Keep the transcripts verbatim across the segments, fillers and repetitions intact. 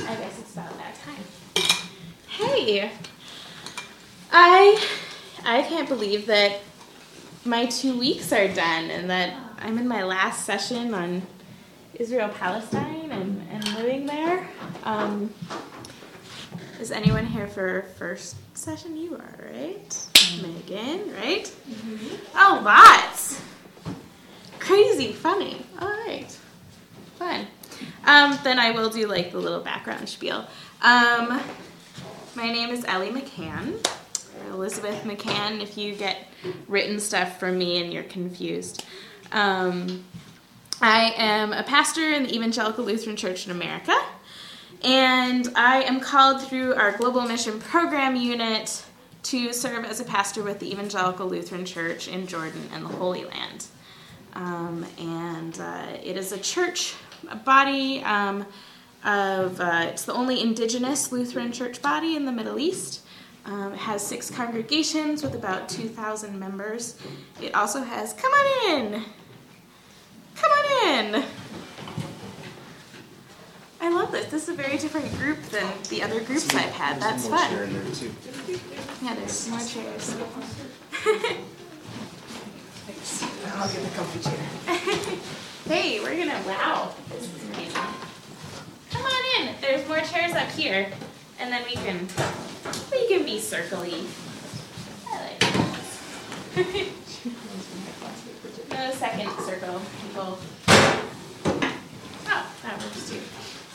I guess it's about that time. Hey, I I can't believe that my two weeks are done and that I'm in my last session on Israel-Palestine and, and living there. Um, is anyone here for first session? You are, right? Mm-hmm. Megan, right? Mm-hmm. Oh, lots. Crazy, funny. All right. Fun. Um, then I will do like the little background spiel. Um, my name is Ellie McCann, or Elizabeth McCann if you get written stuff from me and you're confused. Um, I am a pastor in the Evangelical Lutheran Church in America, and I am called through our Global Mission Program unit to serve as a pastor with the Evangelical Lutheran Church in Jordan and the Holy Land. Um, and uh, it is a church a body um, of, uh, it's the only indigenous Lutheran church body in the Middle East. Um, it has six congregations with about two thousand members. It also has, come on in, come on in. I love this. This is a very different group than the other groups I've had. That's fun. Chair in there too. Yeah, there's more chairs. I'll get the comfy chair. Hey, we're gonna, wow, this is amazing. Come on in, there's more chairs up here, and then we can, we can be circly. I like this. No second circle, people. Oh, that works too.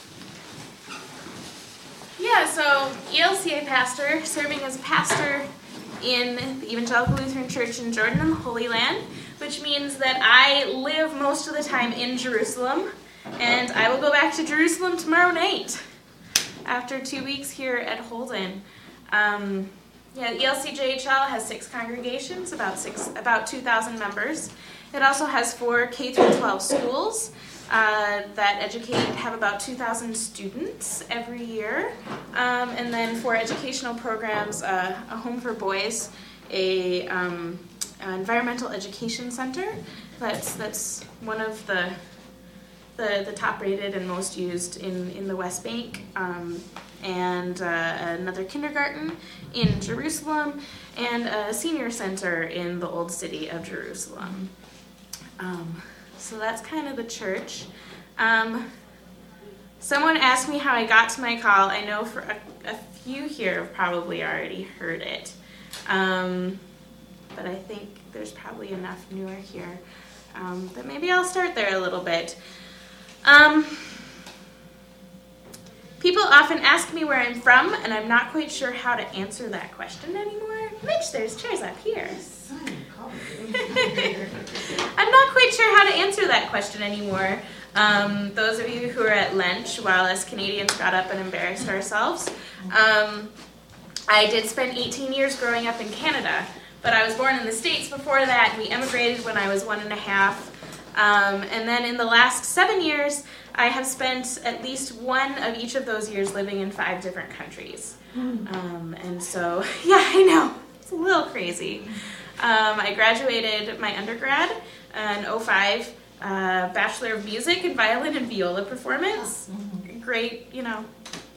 Yeah, so E L C A pastor, serving as pastor in the Evangelical Lutheran Church in Jordan and the Holy Land, which means that I live most of the time in Jerusalem, and I will go back to Jerusalem tomorrow night after two weeks here at Holden. Um, yeah, E L C J H L has six congregations, about six, about two thousand members. It also has four K through twelve schools uh, that educate, have about two thousand students every year, um, and then four educational programs, uh, a home for boys, a um, an environmental education center. That's that's one of the the, the top rated and most used in, in the West Bank, um, and uh, another kindergarten in Jerusalem, and a senior center in the old city of Jerusalem. Um, so that's kind of the church. Um, someone asked me how I got to my call. I know for a, a few here have probably already heard it. Um, but I think there's probably enough newer here. Um, but maybe I'll start there a little bit. Um, people often ask me where I'm from, and I'm not quite sure how to answer that question anymore. Mitch, there's chairs up here. I'm not quite sure how to answer that question anymore. Um, those of you who are at Lynch, while us Canadians got up and embarrassed ourselves, um, I did spend eighteen years growing up in Canada. But I was born in the States before that. We emigrated when I was one and a half. Um, and then in the last seven years, I have spent at least one of each of those years living in five different countries. Um, and so, yeah, I know. It's a little crazy. Um, I graduated my undergrad in oh five, uh, Bachelor of Music in Violin and Viola Performance. Great, you know.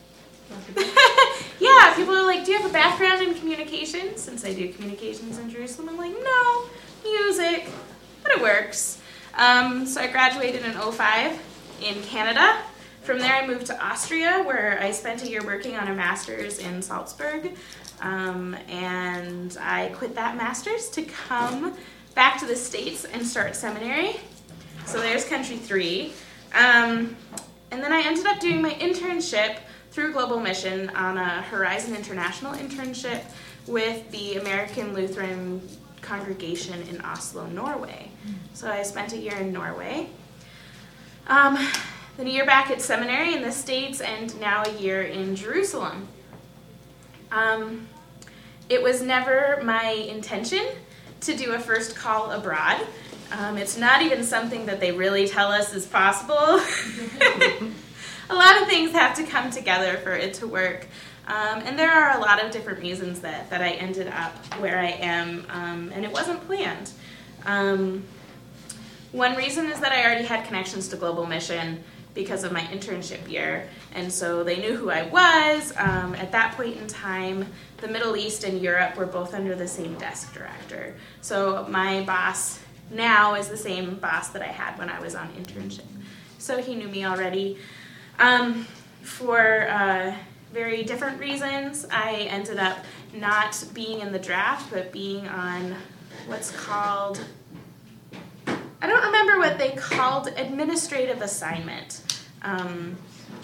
Yeah, people are like, do you have a background in communications? Since I do communications in Jerusalem, I'm like, no, music, but it works. Um, so I graduated in oh five in Canada. From there I moved to Austria, where I spent a year working on a master's in Salzburg. Um, and I quit that master's to come back to the States and start seminary. So there's country three. Um, and then I ended up doing my internship through Global Mission on a Horizon International internship with the American Lutheran Congregation in Oslo, Norway. So I spent a year in Norway. Um, then a year back at seminary in the States, and now a year in Jerusalem. Um, it was never my intention to do a first call abroad. Um, it's not even something that they really tell us is possible. A lot of things have to come together for it to work. Um, and there are a lot of different reasons that, that I ended up where I am, um, and it wasn't planned. Um, one reason is that I already had connections to Global Mission because of my internship year. And so they knew who I was. Um, at that point in time, the Middle East and Europe were both under the same desk director. So my boss now is the same boss that I had when I was on internship. So he knew me already. Um, for uh, very different reasons, I ended up not being in the draft, but being on what's called, I don't remember what they called, administrative assignment. Um,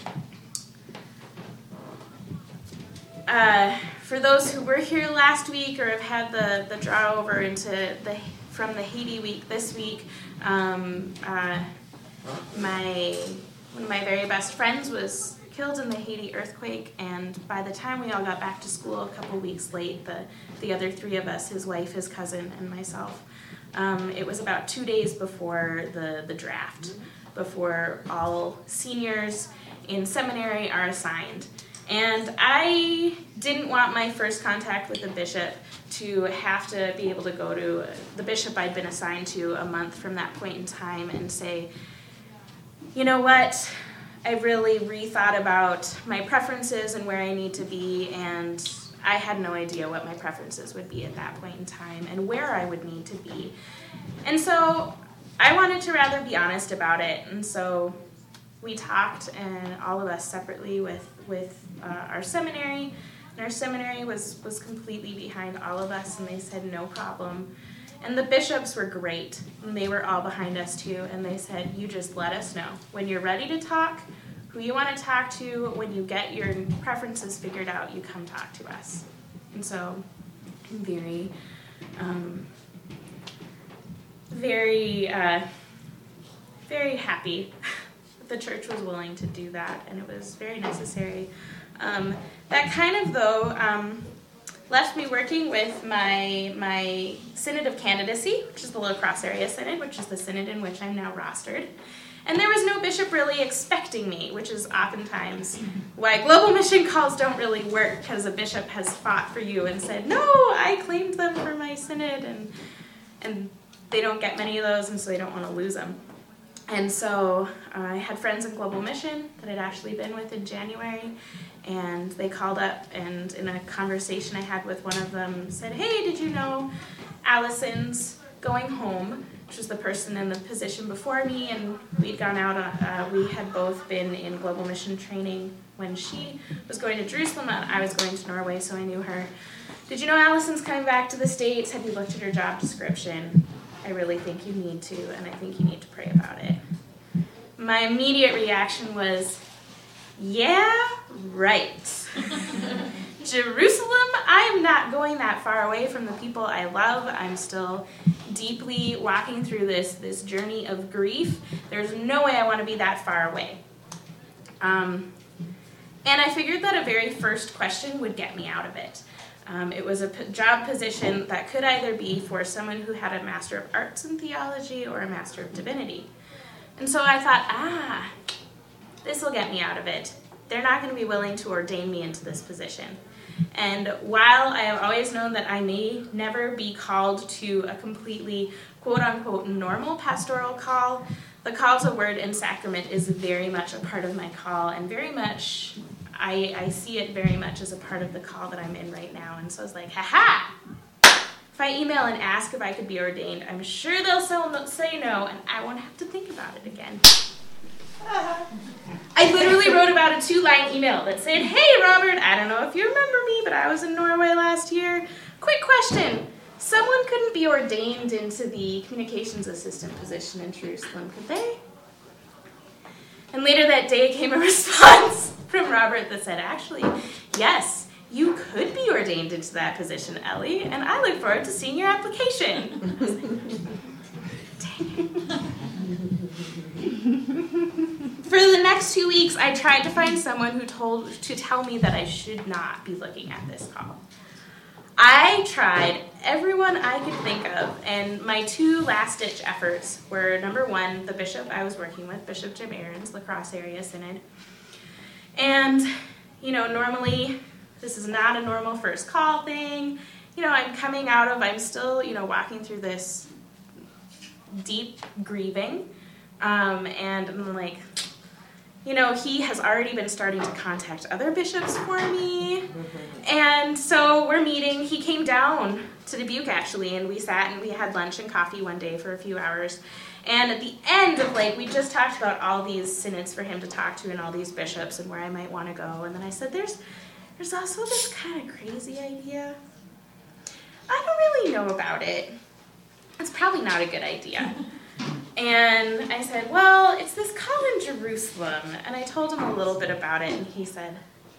uh, for those who were here last week or have had the, the draw over into the from the Haiti week this week, um, uh, my one of my very best friends was killed in the Haiti earthquake, and by the time we all got back to school a couple weeks late, the, the other three of us, his wife, his cousin, and myself, um, it was about two days before the, the draft, before all seniors in seminary are assigned. And I didn't want my first contact with the bishop to have to be able to go to the bishop I'd been assigned to a month from that point in time and say, you know what, I really rethought about my preferences and where I need to be, and I had no idea what my preferences would be at that point in time and where I would need to be. And so I wanted to rather be honest about it, and so we talked, and all of us separately with, with uh, our seminary, and our seminary was, was completely behind all of us, and they said no problem. And the bishops were great, and they were all behind us too, and they said, you just let us know. When you're ready to talk, who you want to talk to, when you get your preferences figured out, you come talk to us. And so I'm very, um, very, uh, very happy that the church was willing to do that, and it was very necessary. Um, that kind of, though, um, left me working with my my Synod of Candidacy, which is the La Crosse Area Synod, which is the synod in which I'm now rostered. And there was no bishop really expecting me, which is oftentimes why global mission calls don't really work, because a bishop has fought for you and said, no, I claimed them for my synod, and and they don't get many of those, and so they don't want to lose them. And so uh, I had friends in global mission that I'd actually been with in January, and they called up, and in a conversation I had with one of them said, hey, did you know Allison's going home, which was the person in the position before me, and we'd gone out, uh, we had both been in global mission training when she was going to Jerusalem and I was going to Norway, so I knew her. Did you know Allison's coming back to the States? Have you looked at her job description? I really think you need to, and I think you need to pray about it. My immediate reaction was, yeah, right. Jerusalem, I am not going that far away from the people I love. I'm still deeply walking through this, this journey of grief. There's no way I want to be that far away. Um, and I figured that a very first question would get me out of it. Um, it was a p- job position that could either be for someone who had a Master of Arts in Theology or a Master of Divinity. And so I thought, ah, this will get me out of it. They're not going to be willing to ordain me into this position. And while I have always known that I may never be called to a completely quote-unquote normal pastoral call, the call to word and sacrament is very much a part of my call, and very much, I, I see it very much as a part of the call that I'm in right now. And so I was like, ha-ha! If I email and ask if I could be ordained, I'm sure they'll say no, and I won't have to think about it again. I literally wrote about a two-line email that said, hey, Robert, I don't know if you remember me, but I was in Norway last year. Quick question. Someone couldn't be ordained into the communications assistant position in Jerusalem, could they? And later that day came a response from Robert that said, actually, yes, you could be ordained into that position, Ellie, and I look forward to seeing your application. I was like, dang it. For the next two weeks, I tried to find someone who told to tell me that I should not be looking at this call. I tried everyone I could think of, and my two last-ditch efforts were, number one, the bishop I was working with, Bishop Jim Aarons, La Crosse Area Synod. And, you know, normally, this is not a normal first call thing. You know, I'm coming out of, I'm still, you know, walking through this deep grieving, um, and I'm like, you know, he has already been starting to contact other bishops for me. And so we're meeting. He came down to Dubuque, actually, and we sat and we had lunch and coffee one day for a few hours. And at the end of, like, we just talked about all these synods for him to talk to and all these bishops and where I might want to go. And then I said, there's there's also this kind of crazy idea. I don't really know about it. It's probably not a good idea. And I said, well, it's this call in Jerusalem. And I told him a little bit about it, and he said,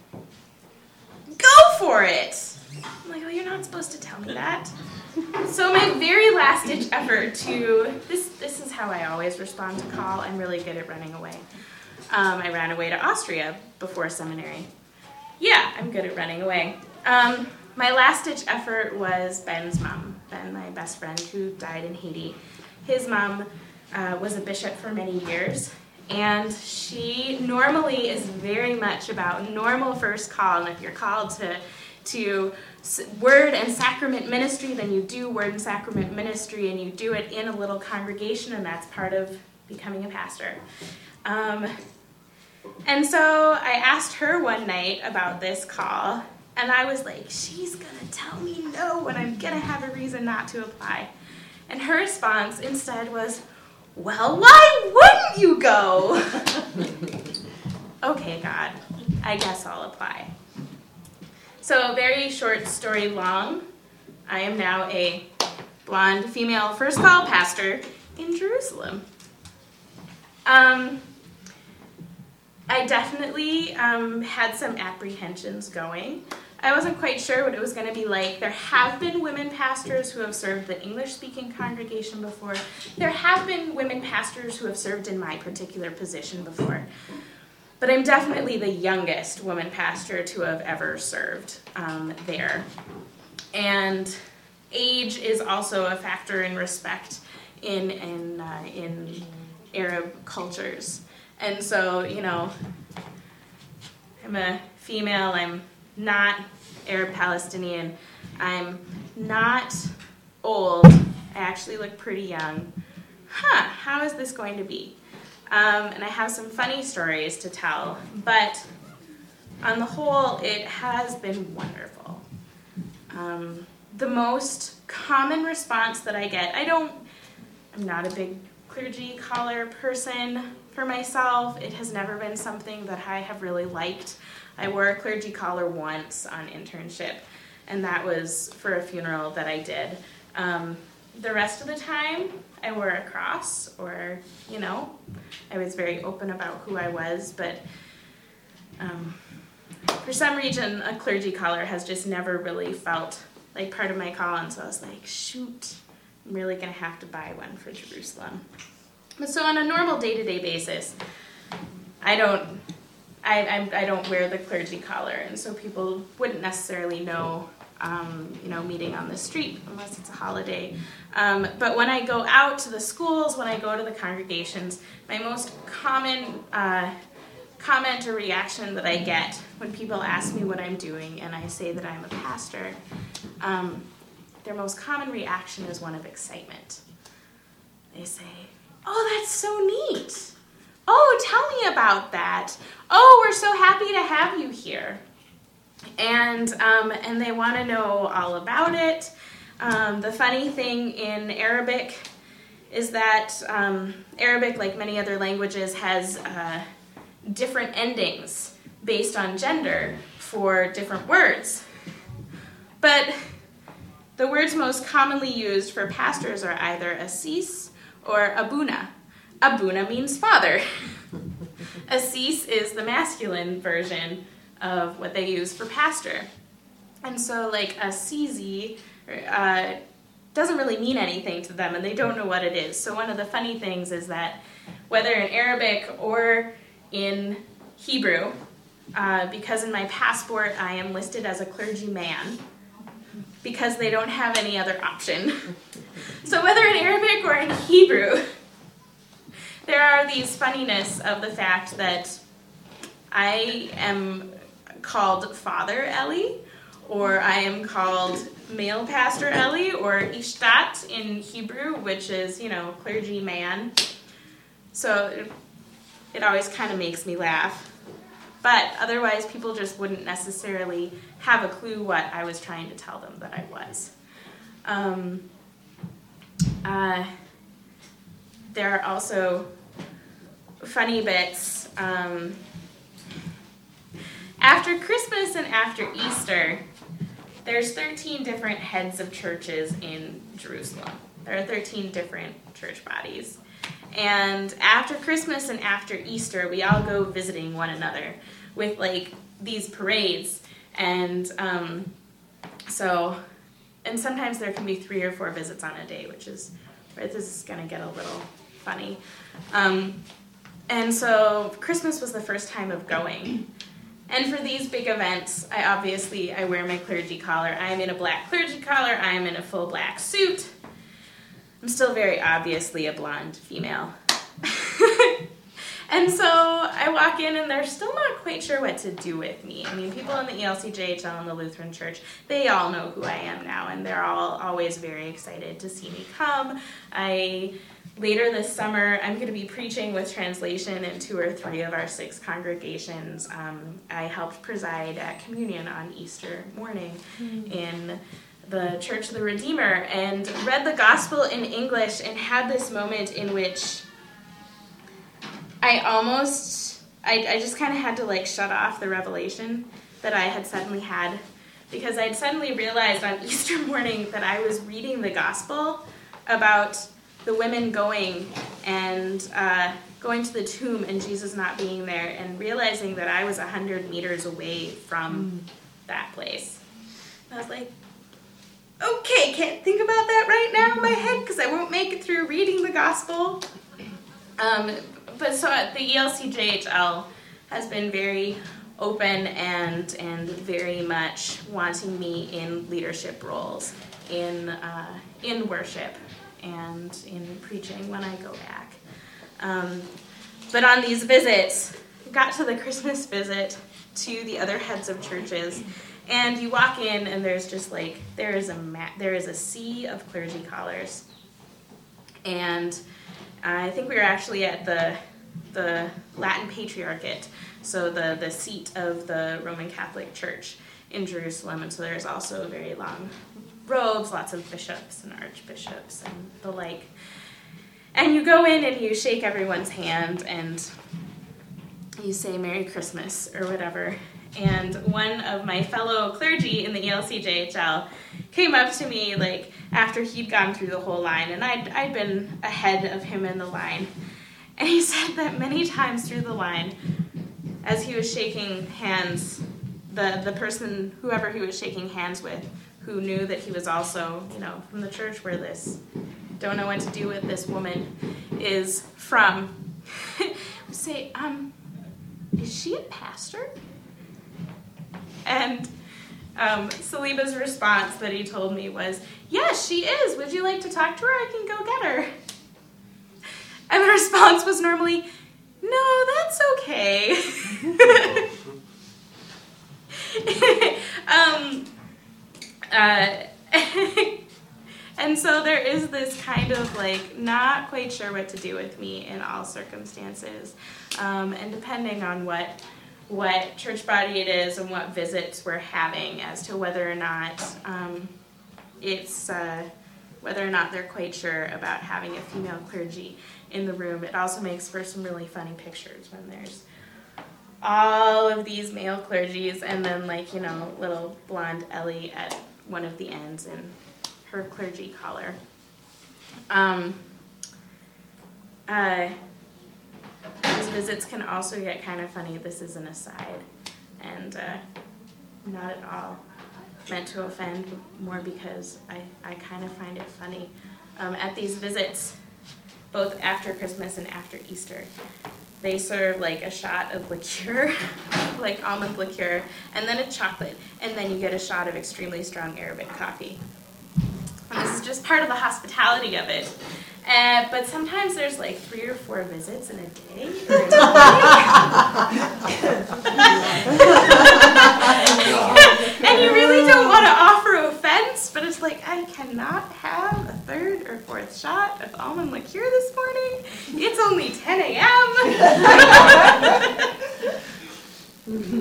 go for it. I'm like, oh, you're not supposed to tell me that. So my very last-ditch effort to, this this is how I always respond to call. I'm really good at running away. Um, I ran away to Austria before seminary. Yeah, I'm good at running away. Um, my last-ditch effort was Ben's mom, Ben, my best friend, who died in Haiti. His mom uh, was a bishop for many years, and she normally is very much about normal first call, and if you're called to to word and sacrament ministry, then you do word and sacrament ministry, and you do it in a little congregation, and that's part of becoming a pastor. Um, and so I asked her one night about this call, and I was like, she's going to tell me no, and I'm going to have a reason not to apply. And her response instead was, well, why wouldn't you go? Okay, God, I guess I'll apply. So, very short story long, I am now a blonde female first call pastor in Jerusalem. Um, I definitely um, had some apprehensions going. I wasn't quite sure what it was going to be like. There have been women pastors who have served the English-speaking congregation before. There have been women pastors who have served in my particular position before. But I'm definitely the youngest woman pastor to have ever served um, there. And age is also a factor in respect in in uh, in Arab cultures. And so, you know, I'm a female, I'm not Arab Palestinian, I'm not old, I actually look pretty young. Huh, how is this going to be? Um, and I have some funny stories to tell, but on the whole, it has been wonderful. Um, the most common response that I get, I don't, I'm not a big clergy collar person for myself. It has never been something that I have really liked. I wore a clergy collar once on internship, and that was for a funeral that I did. Um, the rest of the time, I wore a cross, or, you know, I was very open about who I was, but um, for some reason, a clergy collar has just never really felt like part of my call, and so I was like, shoot, I'm really going to have to buy one for Jerusalem. But so on a normal day-to-day basis, I don't, I, I, I don't wear the clergy collar, and so people wouldn't necessarily know, um, you know, meeting on the street unless it's a holiday. Um, but when I go out to the schools, when I go to the congregations, my most common uh, comment or reaction that I get when people ask me what I'm doing and I say that I'm a pastor, um, their most common reaction is one of excitement. They say, oh, that's so neat. Oh, tell me about that. Oh, we're so happy to have you here. And um, and they want to know all about it. Um, the funny thing in Arabic is that um, Arabic, like many other languages, has uh, different endings based on gender for different words. But the words most commonly used for pastors are either asis or abuna. Abuna means father. Asis is the masculine version of what they use for pastor. And so, like, Assisi uh, doesn't really mean anything to them, and they don't know what it is. So one of the funny things is that whether in Arabic or in Hebrew, uh, because in my passport I am listed as a clergyman, because they don't have any other option. So whether in Arabic or in Hebrew, there are these funniness of the fact that I am called Father Eli, or I am called Male Pastor Eli, or Ishtat in Hebrew, which is, you know, clergyman. So it always kind of makes me laugh. But otherwise, people just wouldn't necessarily have a clue what I was trying to tell them that I was. Um, uh, there are also funny bits. Um, after Christmas and after Easter, there's thirteen different heads of churches in Jerusalem. There are thirteen different church bodies. And after Christmas and after Easter, we all go visiting one another with, like, these parades. And um, so, and sometimes there can be three or four visits on a day, which is, right, this is going to get a little funny. Um, and so Christmas was the first time of going. And for these big events, I obviously, I wear my clergy collar. I am in a black clergy collar. I am in a full black suit. I'm still very obviously a blonde female. And so I walk in and they're still not quite sure what to do with me. I mean, people in the E L C J H L and the Lutheran Church, they all know who I am now, and they're all always very excited to see me come. I, later this summer, I'm going to be preaching with translation in two or three of our six congregations. Um, I helped preside at communion on Easter morning mm. in the Church of the Redeemer, and read the gospel in English and had this moment in which I almost, I, I just kind of had to like shut off the revelation that I had suddenly had, because I'd suddenly realized on Easter morning that I was reading the gospel about the women going and uh, going to the tomb and Jesus not being there, and realizing that I was a hundred meters away from mm. that place. And I was like, okay, can't think about that right now in my head because I won't make it through reading the gospel. Um, but so the E L C J H L has been very open and and very much wanting me in leadership roles, in uh, in worship and in preaching when I go back. Um, but on these visits, got to the Christmas visit to the other heads of churches, and you walk in and there's just like, there is a ma- there is a sea of clergy collars. And I think we were actually at the the Latin Patriarchate, so the, the seat of the Roman Catholic Church in Jerusalem, and so there's also very long robes, lots of bishops and archbishops and the like. And you go in and you shake everyone's hand and you say Merry Christmas or whatever. And one of my fellow clergy in the E L C J H L came up to me like after he'd gone through the whole line, and I'd, I'd been ahead of him in the line. And he said that many times through the line, as he was shaking hands, the, the person, whoever he was shaking hands with, who knew that he was also, you know, from the church where this don't know what to do with this woman is from, would say, um, is she a pastor? And um, Saliba's response that he told me was, yes, she is. Would you like to talk to her? I can go get her. And the response was normally, no, that's okay. um, uh, and so there is this kind of like not quite sure what to do with me in all circumstances. Um, and depending on what what church body it is and what visits we're having as to whether or not um, it's uh, whether or not they're quite sure about having a female clergy in the room. It also makes for some really funny pictures when there's all of these male clergies and then like, you know, little blonde Ellie at one of the ends in her clergy collar. Um, uh, These visits can also get kind of funny. This is an aside, and uh, not at all meant to offend, more because I, I kind of find it funny. Um, at these visits, both after Christmas and after Easter, they serve like a shot of liqueur, like almond liqueur, and then a chocolate, and then you get a shot of extremely strong Arabic coffee. And this is just part of the hospitality of it. Uh, but sometimes there's like three or four visits in a day. Or in a and you really don't want to offer offense, but it's like, I cannot have a third or fourth shot of almond liqueur this morning. It's only ten a.m.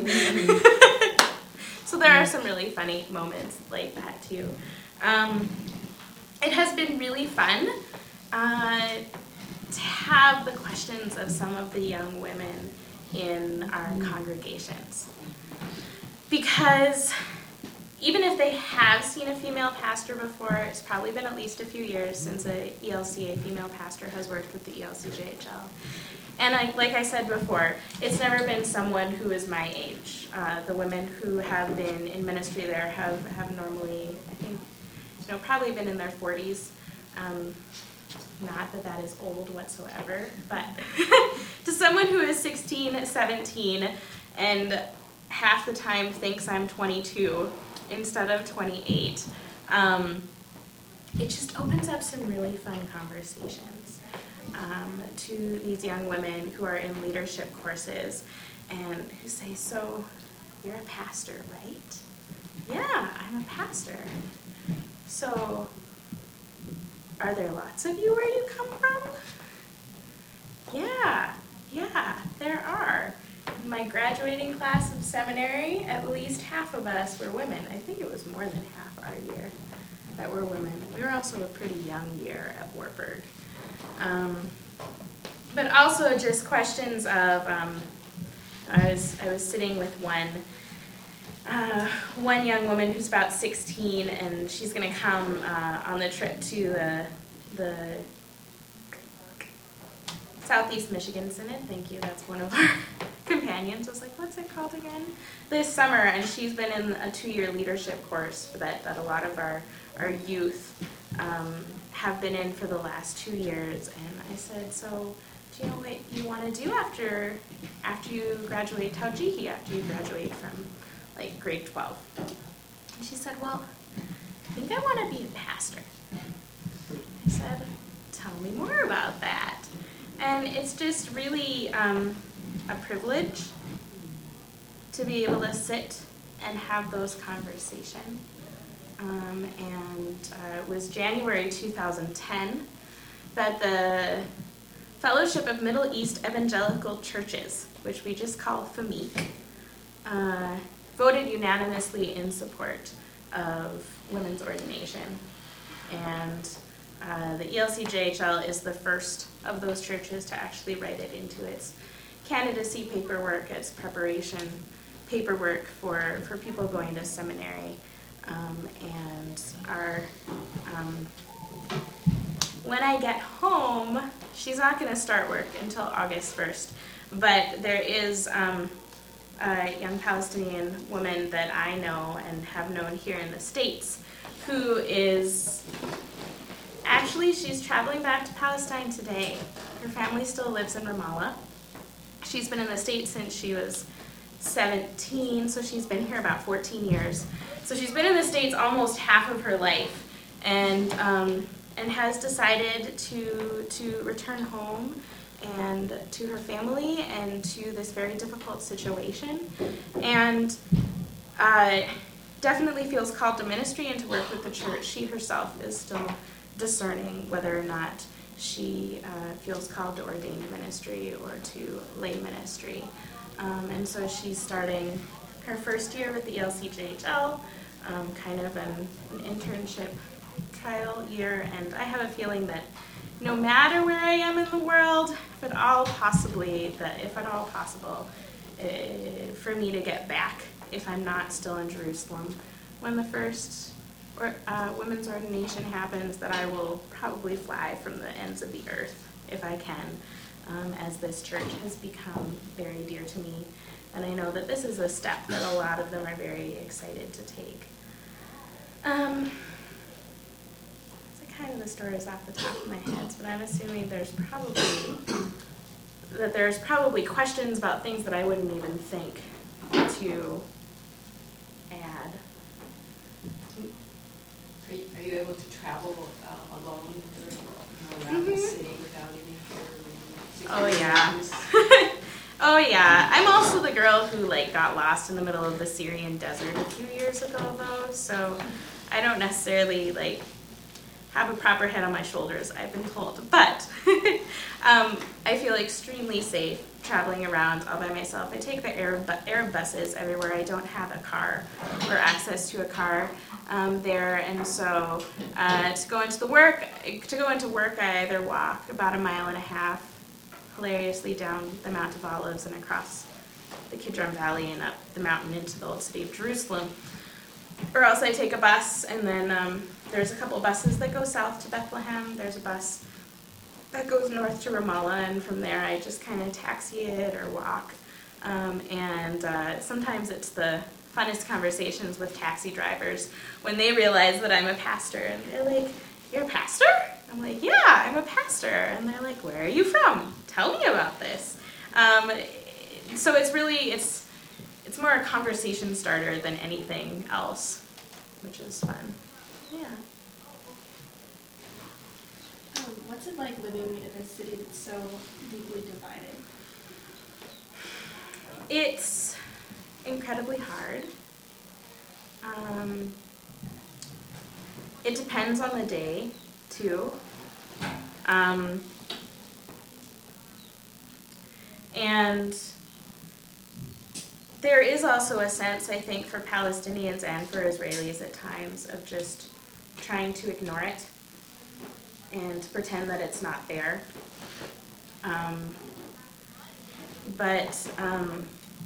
So there are some really funny moments like that too. Um, it has been really fun uh, to have the questions of some of the young women in our congregations. Because even if they have seen a female pastor before, it's probably been at least a few years since a E L C A female pastor has worked with the E L C J H L. And I, like I said before, it's never been someone who is my age. Uh, the women who have been in ministry there have, have normally, I think, you know, probably been in their forties. Um, not that that is old whatsoever, but to someone who is sixteen, seventeen, and half the time thinks I'm twenty-two instead of twenty-eight, um, it just opens up some really fun conversations um, to these young women who are in leadership courses and who say, so you're a pastor, right? Yeah, I'm a pastor. So are there lots of you where you come from? Yeah, yeah, there are. In my graduating class of seminary, at least half of us were women. I think it was more than half our year that were women. We were also a pretty young year at Wartburg. Um, but also just questions of, um, I was I was sitting with one uh, one young woman who's about sixteen, and she's going to come uh, on the trip to the the Southeast Michigan Synod. Thank you. That's one of our companions. I was like, what's it called again? This summer, and she's been in a two-year leadership course that, that a lot of our, our youth um, have been in for the last two years. And I said, so do you know what you want to do after after you graduate Taujihi, after you graduate from like grade twelve? And she said, well, I think I want to be a pastor. I said, tell me more about that. And it's just really um, a privilege to be able to sit and have those conversations. Um, and uh, it was January two thousand ten that the Fellowship of Middle East Evangelical Churches, which we just call F M E C, uh, voted unanimously in support of women's ordination. And uh, the E L C J H L is the first of those churches to actually write it into its candidacy paperwork, its preparation paperwork for, for people going to seminary. Um, and our, um, when I get home, she's not going to start work until August first, but there is um, a young Palestinian woman that I know and have known here in the States who is, actually she's traveling back to Palestine today. Her family still lives in Ramallah. She's been in the States since she was seventeen, so she's been here about fourteen years. So she's been in the States almost half of her life, and um, and has decided to to return home and to her family and to this very difficult situation, and uh, definitely feels called to ministry and to work with the church. She herself is still discerning whether or not she uh, feels called to ordained ministry or to lay ministry. Um, and so she's starting her first year with the E L C J H L, um, kind of an, an internship trial year, and I have a feeling that no matter where I am in the world, if at all possibly, that if at all possible, uh, for me to get back, if I'm not still in Jerusalem, when the first or, uh, women's ordination happens, that I will probably fly from the ends of the earth, if I can, um, as this church has become very dear to me. And I know that this is a step that a lot of them are very excited to take. Um, so kind of the stories off the top of my head, but I'm assuming there's probably that there's probably questions about things that I wouldn't even think to add. Are you, are you able to travel uh, alone or, you know, around Mm-hmm. the city without any fear? Oh yeah. Oh yeah. I'm also the girl who like got lost in the middle of the Syrian desert a few years ago though, so I don't necessarily like have a proper head on my shoulders, I've been told. But um, I feel extremely safe traveling around all by myself. I take the Arab, Arab buses everywhere. I don't have a car or access to a car um, there, and so uh, to go into the work, to go into work, I either walk about a mile and a half, hilariously down the Mount of Olives and across the Kidron Valley and up the mountain into the old city of Jerusalem, or else I take a bus, and then um, there's a couple buses that go south to Bethlehem. There's a bus that goes north to Ramallah, and from there I just kind of taxi it or walk. Um, and uh, sometimes it's the funnest conversations with taxi drivers when they realize that I'm a pastor, and they're like, "You're a pastor?" I'm like, "Yeah, I'm a pastor." And they're like, "Where are you from? Tell me about this." Um, so it's really, it's, it's more a conversation starter than anything else, which is fun. Yeah. Um, what's it like living in a city that's so deeply divided? It's incredibly hard. Um, it depends on the day, too. Um, and there is also a sense, I think, for Palestinians and for Israelis at times of just trying to ignore it and pretend that it's not there. Um, but um,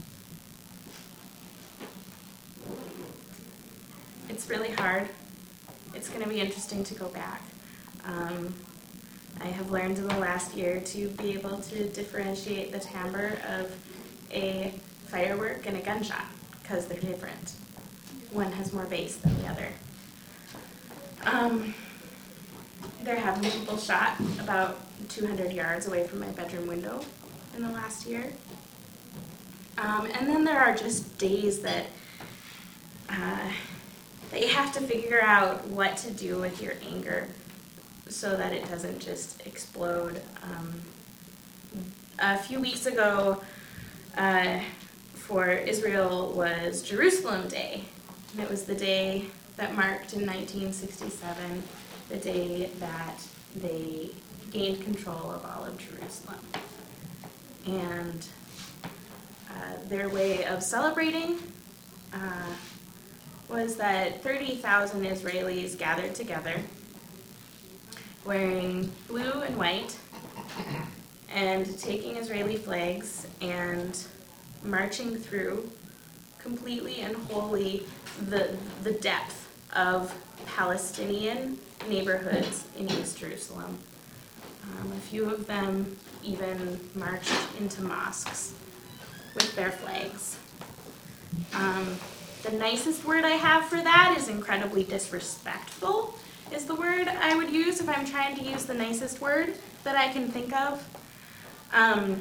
it's really hard. It's going to be interesting to go back. Um, I have learned in the last year to be able to differentiate the timbre of a firework and a gunshot, because they're different. One has more bass than the other. Um, there have been people shot about two hundred yards away from my bedroom window in the last year. Um, and then there are just days that uh, that you have to figure out what to do with your anger so that it doesn't just explode. Um, a few weeks ago, uh, for Israel was Jerusalem Day, and it was the day that marked in nineteen sixty-seven the day that they gained control of all of Jerusalem. And uh, their way of celebrating uh, was that thirty thousand Israelis gathered together wearing blue and white and taking Israeli flags and marching through completely and wholly the, the depth of Palestinian neighborhoods in East Jerusalem. Um, a few of them even marched into mosques with their flags. Um, the nicest word I have for that is incredibly disrespectful, is the word I would use if I'm trying to use the nicest word that I can think of. Um,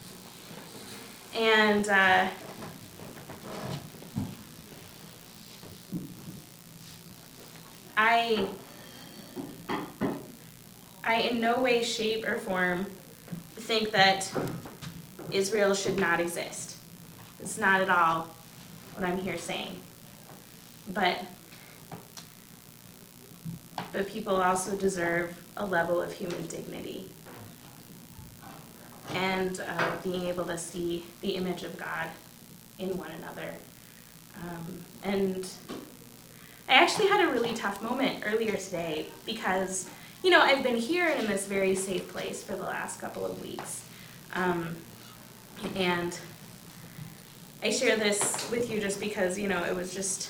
and uh, I, I in no way, shape, or form think that Israel should not exist. It's not at all what I'm here saying. But, but people also deserve a level of human dignity and uh, being able to see the image of God in one another. Um, and I actually had a really tough moment earlier today because, you know, I've been here in this very safe place for the last couple of weeks. Um, and I share this with you just because, you know, it was just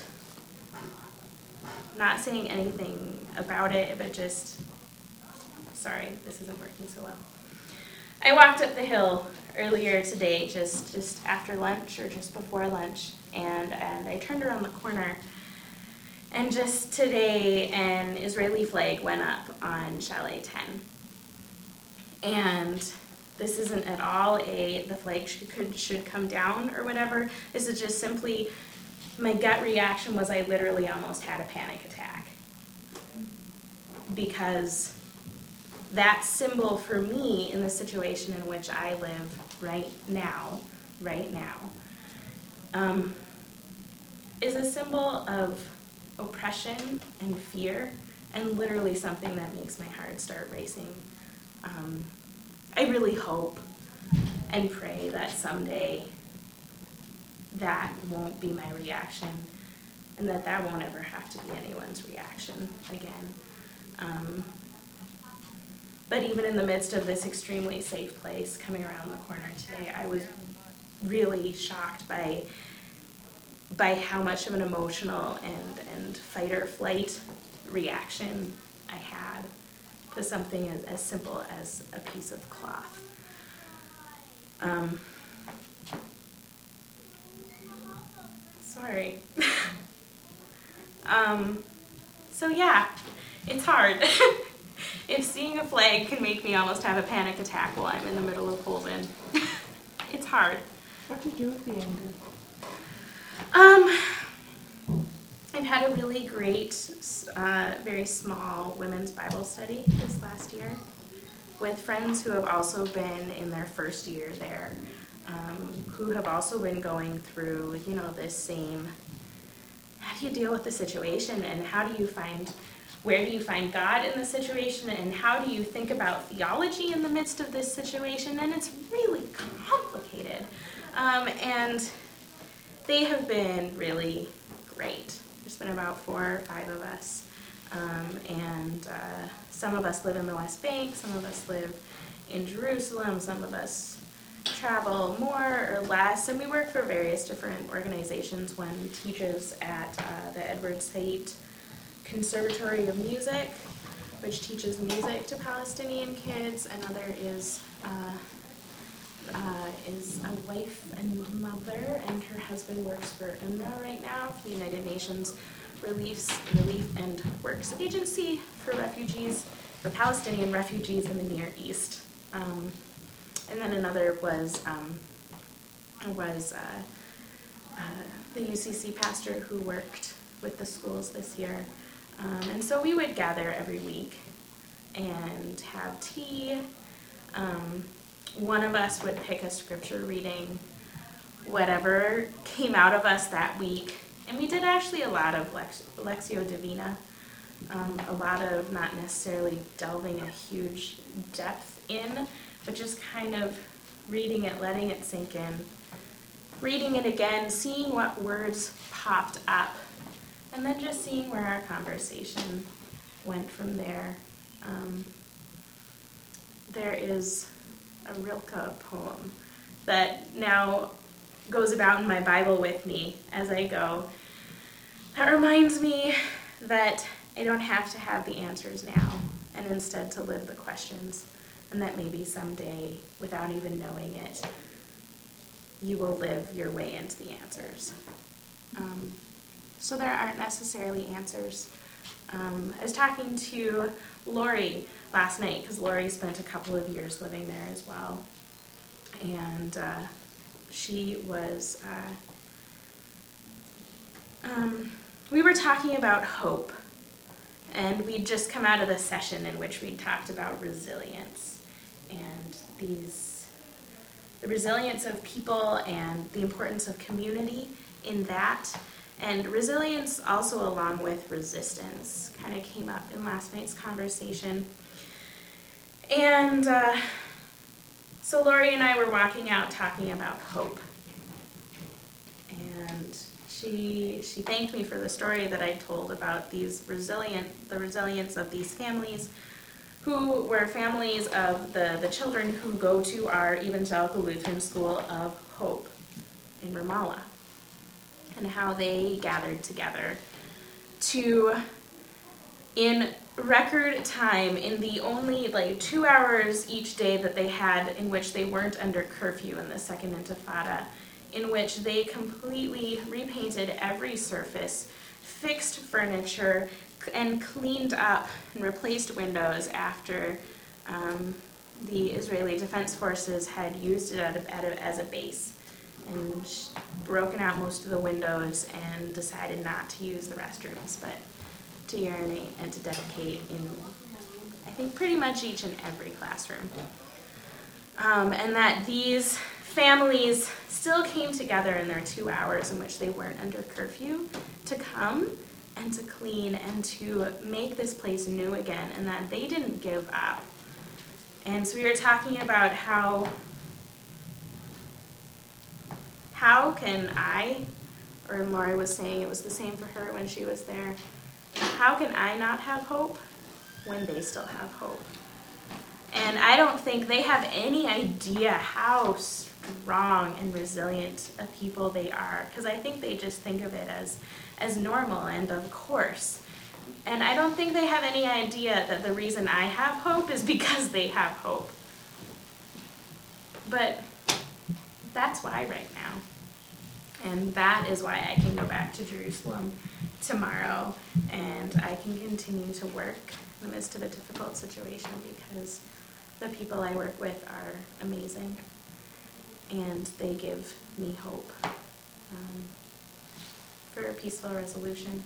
not saying anything about it, but just, sorry, this isn't working so well. I walked up the hill earlier today, just, just after lunch or just before lunch, and, and I turned around the corner, and just today an Israeli flag went up on Chalet ten. And this isn't at all a, the flag should, could, should come down or whatever. This is just simply, my gut reaction was I literally almost had a panic attack. Because that symbol for me in the situation in which I live right now, right now, um, is a symbol of oppression and fear, and literally something that makes my heart start racing. Um, I really hope and pray that someday that won't be my reaction, and that that won't ever have to be anyone's reaction again. Um, but even in the midst of this extremely safe place coming around the corner today, I was really shocked by by how much of an emotional and, and fight or flight reaction I had to something as, as simple as a piece of cloth. Um, sorry. um, so yeah, it's hard. If seeing a flag can make me almost have a panic attack while I'm in the middle of Holden, it's hard. What do you do with the anger? Um, I've had a really great, uh, very small women's Bible study this last year with friends who have also been in their first year there, um, who have also been going through, you know, this same, how do you deal with the situation, and how do you find, where do you find God in the situation, and how do you think about theology in the midst of this situation, and it's really complicated. Um, and they have been really great. There's been about four or five of us, um, and uh, some of us live in the West Bank, some of us live in Jerusalem, some of us travel more or less, and we work for various different organizations. One teaches at uh, the Edward Said Conservatory of Music, which teaches music to Palestinian kids. Another is uh, uh, is a wife and mother, and her husband works for U N R W A right now, for the United Nations Reliefs, Relief and Works Agency for refugees, for Palestinian refugees in the Near East. Um, and then another was um, was uh, uh, the U C C pastor who worked with the schools this year. Um, and so we would gather every week and have tea. Um, one of us would pick a scripture reading, whatever came out of us that week. And we did actually a lot of Lex- Lectio Divina, um, a lot of not necessarily delving a huge depth in, but just kind of reading it, letting it sink in, reading it again, seeing what words popped up, and then just seeing where our conversation went from there. Um, there is a Rilke poem that now goes about in my Bible with me as I go. That reminds me that I don't have to have the answers now, and instead to live the questions, and that maybe someday, without even knowing it, you will live your way into the answers. Um, so there aren't necessarily answers. Um, I was talking to Lori last night, because Lori spent a couple of years living there as well. And uh, she was, uh, um, we were talking about hope. And we'd just come out of the session in which we talked about resilience and these, the resilience of people and the importance of community in that. And resilience also along with resistance kind of came up in last night's conversation. And uh, so Lori and I were walking out talking about hope. And she she thanked me for the story that I told about these resilient, the resilience of these families who were families of the, the children who go to our Evangelical Lutheran School of Hope in Ramallah, and how they gathered together to, in record time, in the only like two hours each day that they had in which they weren't under curfew in the Second Intifada, in which they completely repainted every surface, fixed furniture, and cleaned up and replaced windows after um, the Israeli Defense Forces had used it as a base, and broken out most of the windows and decided not to use the restrooms, but to urinate and to defecate in, I think, pretty much each and every classroom. Um, and that these families still came together in their two hours in which they weren't under curfew to come and to clean and to make this place new again, and that they didn't give up. And so we were talking about how how can I, or Lori was saying it was the same for her when she was there, how can I not have hope when they still have hope? And I don't think they have any idea how strong and resilient a people they are, because I think they just think of it as, as normal and of course. And I don't think they have any idea that the reason I have hope is because they have hope. But that's why right now. And that is why I can go back to Jerusalem tomorrow and I can continue to work in the midst of a difficult situation because the people I work with are amazing and they give me hope um, for a peaceful resolution.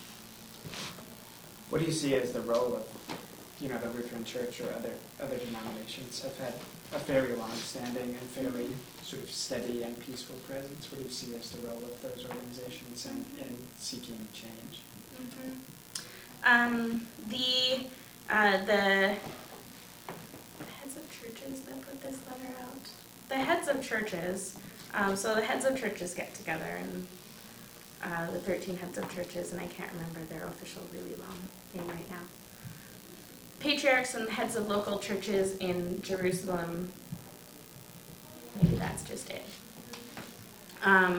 What do you see as the role of, you know, the Lutheran Church or other other denominations have had a fairly long-standing and fairly sort of steady and peaceful presence? What do you see as the role of those organizations in, in seeking change? Mm-hmm. Um, the uh, the heads of churches that put this letter out. The heads of churches. Um, so the heads of churches get together and. Uh, the thirteen heads of churches, and I can't remember their official really long name right now. Patriarchs and heads of local churches in Jerusalem, maybe that's just it. Um,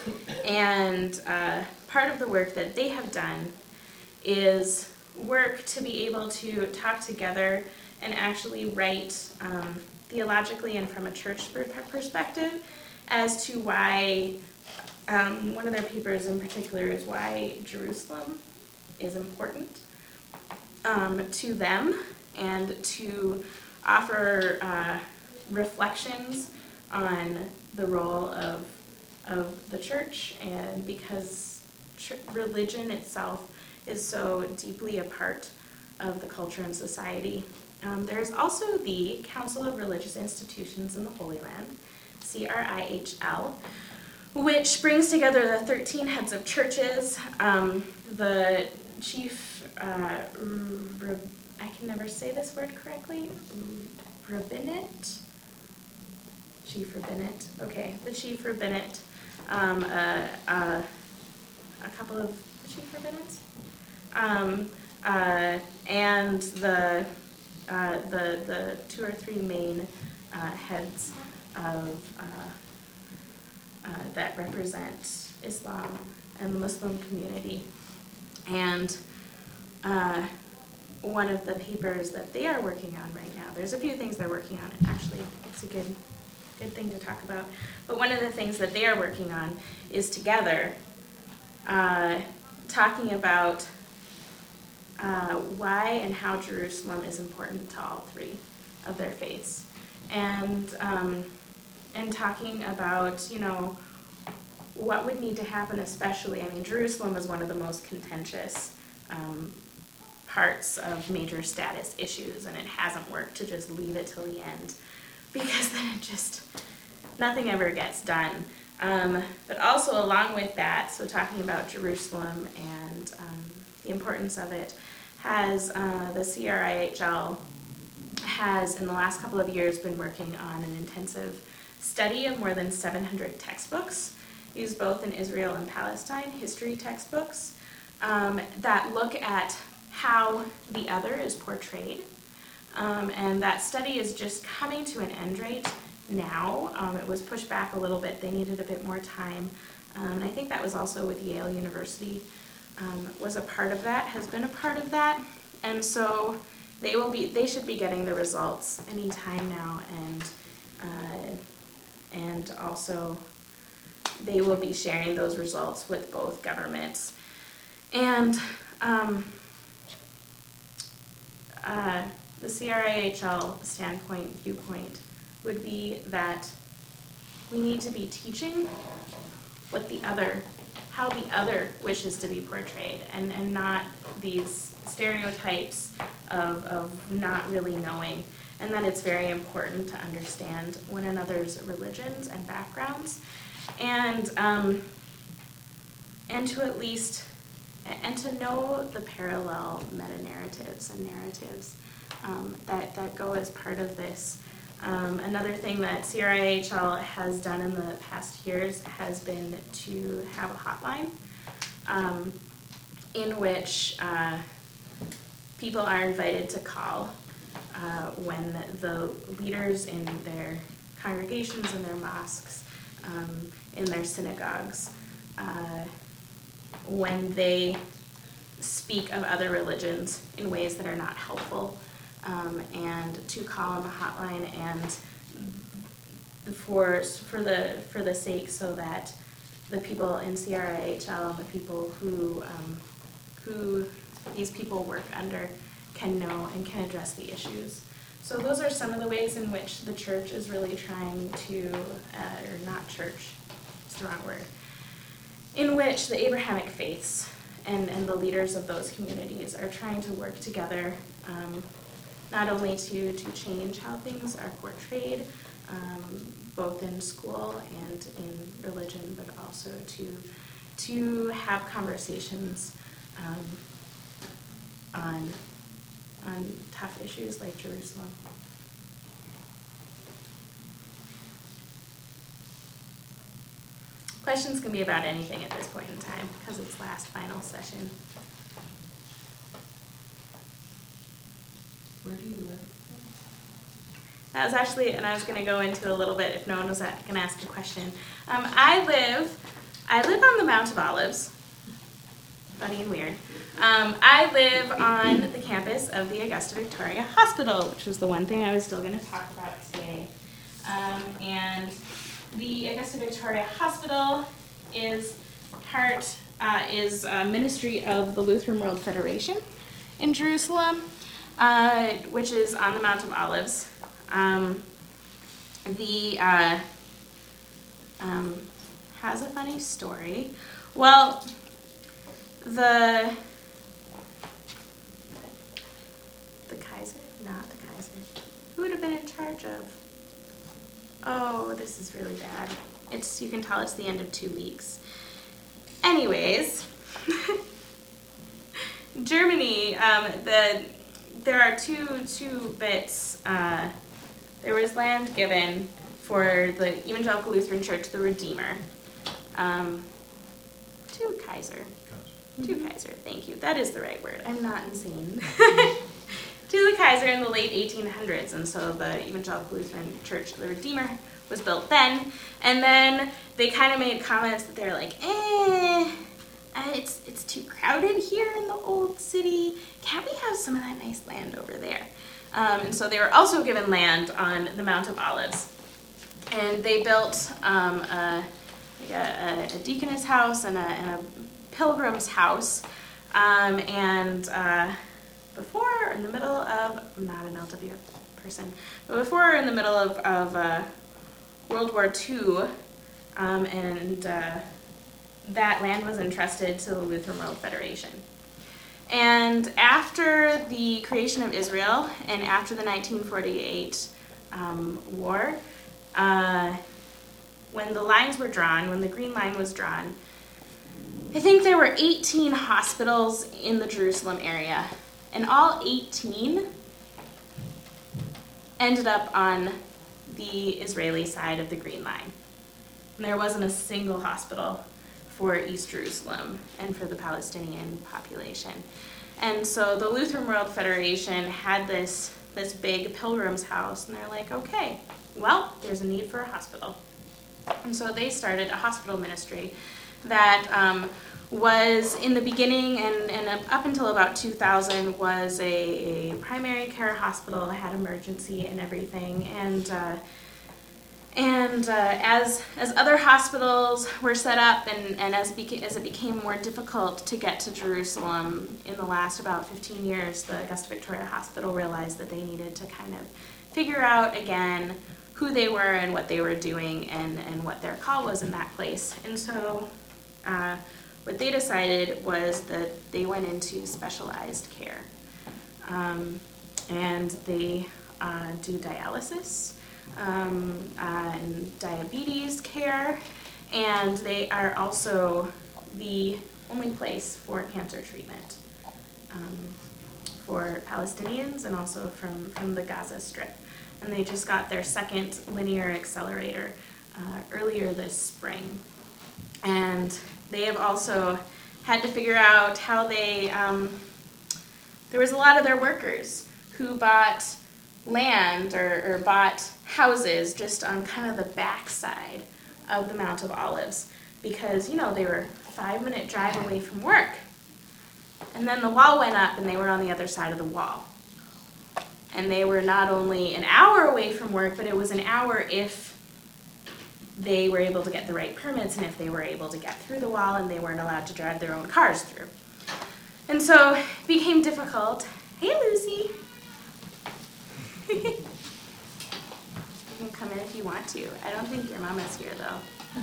and uh, part of the work that they have done is work to be able to talk together and actually write um, theologically and from a church perspective as to why Um, one of their papers in particular is why Jerusalem is important um, to them and to offer uh, reflections on the role of, of the church, and because ch- religion itself is so deeply a part of the culture and society. Um, there's also the Council of Religious Institutions in the Holy Land, C R I H L, which brings together the thirteen heads of churches, um, the chief, uh, r- I can never say this word correctly, rabbinate? Chief rabbinate, okay, the chief rabbinate, um, uh, uh, a couple of chief rabbinates, um, uh, and the, uh, the, the two or three main uh, heads of uh, Uh, that represent Islam and the Muslim community. And uh, one of the papers that they are working on right now, there's a few things they're working on, and actually it's a good, good thing to talk about, but one of the things that they are working on is together uh, talking about uh, why and how Jerusalem is important to all three of their faiths. And um, and talking about, you know, what would need to happen especially. I mean, Jerusalem is one of the most contentious um, parts of major status issues, and it hasn't worked to just leave it till the end, because then it just, nothing ever gets done. Um, but also along with that, so talking about Jerusalem and um, the importance of it, has uh, the C R I H L has in the last couple of years been working on an intensive study of more than seven hundred textbooks, used both in Israel and Palestine, history textbooks, um, that look at how the other is portrayed. Um, and that study is just coming to an end right now. Um, it was pushed back a little bit. They needed a bit more time. Um, and I think that was also with Yale University, um, was a part of that, has been a part of that. And so they will be, they should be getting the results any time now, and uh, and also they will be sharing those results with both governments. And um, uh, the C R I H L standpoint, viewpoint, would be that we need to be teaching what the other, how the other wishes to be portrayed, and, and not these stereotypes of, of not really knowing. And that it's very important to understand one another's religions and backgrounds, and um, and to at least and to know the parallel meta narratives and narratives um, that that go as part of this Um, another thing that C R I H L has done in the past years has been to have a hotline um, in which uh, people are invited to call uh, when the leaders in their congregations, in their mosques, um, in their synagogues, uh, when they speak of other religions in ways that are not helpful, um, and to call on the hotline and for for the for the sake so that the people in C R I H L and the people who um, who these people work under can know and can address the issues. So those are some of the ways in which the church is really trying to, uh, or not church, it's the wrong word, in which the Abrahamic faiths and, and the leaders of those communities are trying to work together, um, not only to, to change how things are portrayed, um, both in school and in religion, but also to, to have conversations um, on, on tough issues like Jerusalem. Questions can be about anything at this point in time because it's last final session. Where do you live? That was actually, and I was going to go into a little bit if no one was going to ask a question. Um, I live, I live on the Mount of Olives. Funny and weird. Um, I live on the campus of the Augusta Victoria Hospital, which was the one thing I was still going to talk about today. Um, and the Augusta Victoria Hospital is part, uh, is a ministry of the Lutheran World Federation in Jerusalem, uh, which is on the Mount of Olives. Um, the, uh, um, has a funny story. Well, the, the Kaiser, not the Kaiser, who would have been in charge of? Oh, this is really bad. It's, you can tell it's the end of two weeks. Anyways, Germany, um, the, there are two, two bits, uh, there was land given for the Evangelical Lutheran Church, the Redeemer, um, to Kaiser. To Kaiser, thank you. That is the right word. I'm not insane. To the Kaiser in the late eighteen hundreds, and so the Evangelical Lutheran Church, the Redeemer, was built then. And then they kind of made comments that they're like, eh, uh, it's it's too crowded here in the old city. Can't we have some of that nice land over there? Um, and so they were also given land on the Mount of Olives, and they built um, a, like a, a deaconess house and a, and a pilgrim's house, um, and uh, before, in the middle of, I'm not an L W person, but before in the middle of, of uh, World War Two, um, and uh, that land was entrusted to the Lutheran World Federation. And after the creation of Israel, and after the nineteen forty-eight um, war, uh, when the lines were drawn, when the green line was drawn, I think there were eighteen hospitals in the Jerusalem area, and all eighteen ended up on the Israeli side of the Green Line. And there wasn't a single hospital for East Jerusalem and for the Palestinian population. And so the Lutheran World Federation had this, this big pilgrim's house, and they're like, okay, well, there's a need for a hospital. And so they started a hospital ministry that um, was in the beginning and, and up until about two thousand was a, a primary care hospital, had emergency and everything. And uh, and uh, as as other hospitals were set up and, and as, beca- as it became more difficult to get to Jerusalem in the last about fifteen years, the Augusta Victoria Hospital realized that they needed to kind of figure out again who they were and what they were doing and, and what their call was in that place. And so uh, what they decided was that they went into specialized care. Um, and they uh, do dialysis um, uh, and diabetes care, and they are also the only place for cancer treatment um, for Palestinians and also from, from the Gaza Strip. and they just got their second linear accelerator uh, earlier this spring. And they have also had to figure out how they, um, there was a lot of their workers who bought land or, or bought houses just on kind of the backside of the Mount of Olives because, you know, they were a five-minute drive away from work. And then the wall went up and they were on the other side of the wall. And they were not only an hour away from work, but it was an hour if they were able to get the right permits and if they were able to get through the wall and they weren't allowed to drive their own cars through. And so it became difficult. Hey, Lucy. You can come in if you want to. I don't think your mama's here, though.